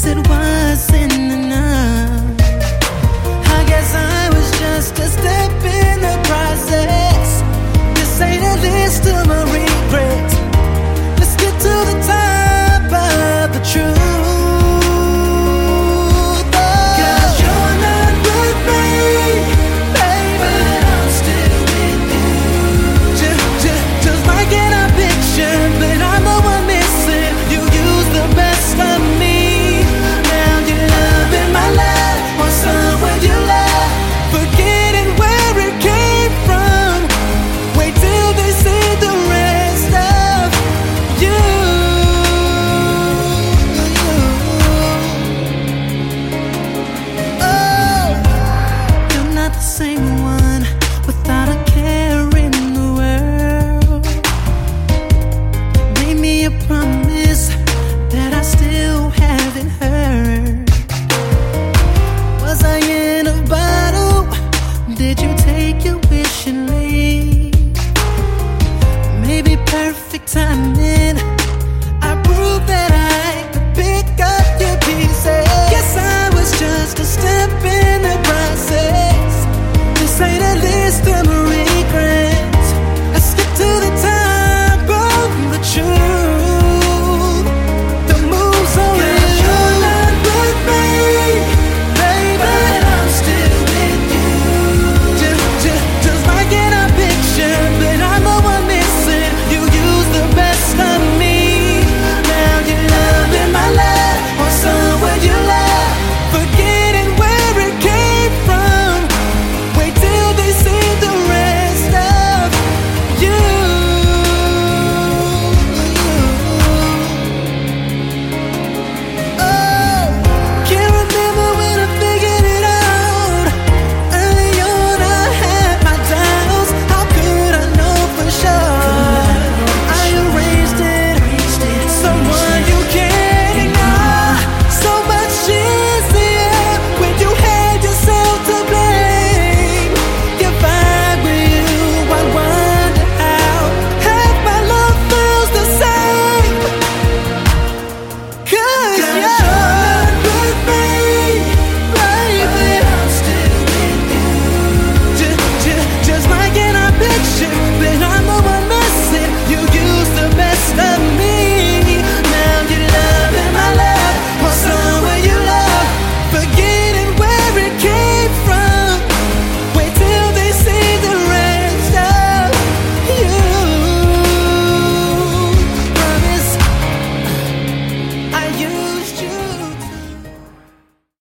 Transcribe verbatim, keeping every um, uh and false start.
guess it wasn't enough. I guess I was just a step in the process. This ain't a list of my regrets. Let's get to the top of the truth. Same one without a care in the world. Made me a promise that I still haven't heard. Was I in a bottle? Did you